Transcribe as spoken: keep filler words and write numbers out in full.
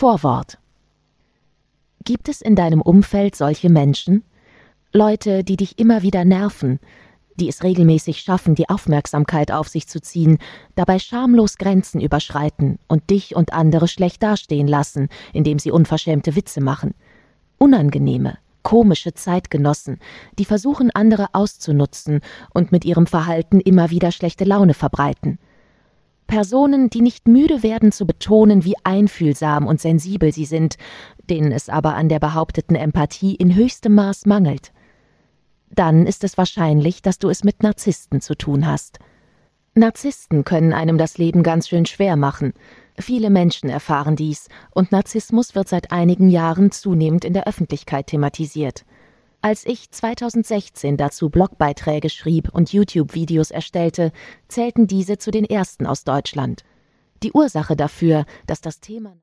Vorwort. Gibt es in deinem Umfeld solche Menschen? Leute, die dich immer wieder nerven, die es regelmäßig schaffen, die Aufmerksamkeit auf sich zu ziehen, dabei schamlos Grenzen überschreiten und dich und andere schlecht dastehen lassen, indem sie unverschämte Witze machen. Unangenehme, komische Zeitgenossen, die versuchen, andere auszunutzen und mit ihrem Verhalten immer wieder schlechte Laune verbreiten. Personen, die nicht müde werden zu betonen, wie einfühlsam und sensibel sie sind, denen es aber an der behaupteten Empathie in höchstem Maß mangelt. Dann ist es wahrscheinlich, dass du es mit Narzissten zu tun hast. Narzissten können einem das Leben ganz schön schwer machen. Viele Menschen erfahren dies, und Narzissmus wird seit einigen Jahren zunehmend in der Öffentlichkeit thematisiert. Als ich zweitausendsechzehn dazu Blogbeiträge schrieb und YouTube-Videos erstellte, zählten diese zu den ersten aus Deutschland. Die Ursache dafür, dass das Thema